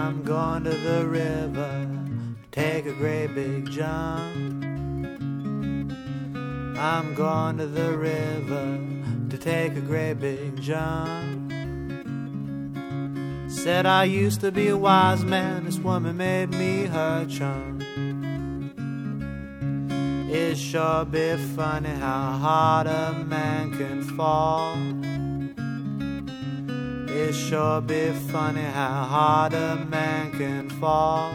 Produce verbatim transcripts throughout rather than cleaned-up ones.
I'm going to the river to take a great big jump. I'm going to the river to take a great big jump. Said I used to be a wise man, this woman made me her chum. It sure be funny how hard a man can fall. It sure be funny how hard a man can fall.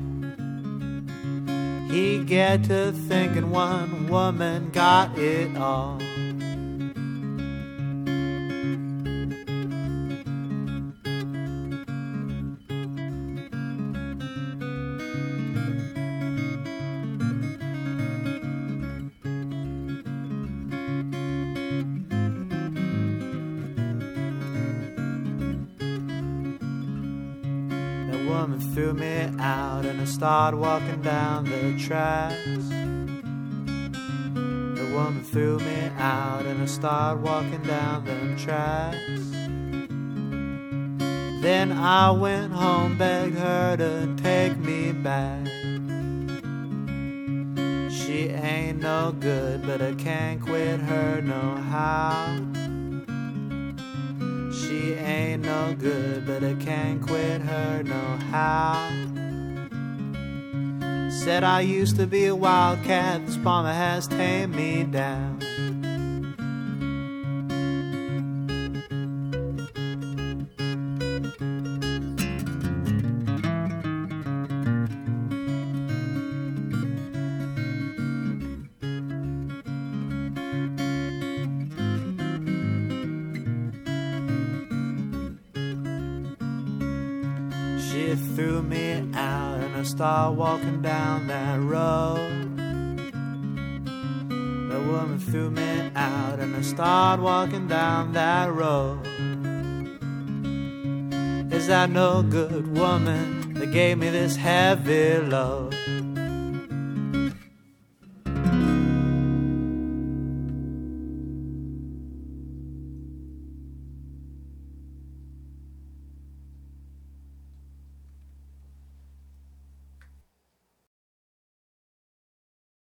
He get to thinking one woman got it all. The woman threw me out and I started walking down the tracks. The woman threw me out and I started walking down them tracks. Then I went home, begged her to take me back. She ain't no good, but I can't quit her no how. She ain't no good, but I can't quit her no how. Said I used to be a wildcat, this bomber has tamed me down. She threw me out and I started walking down that road. The woman threw me out and I started walking down that road. Is that no good woman that gave me this heavy load?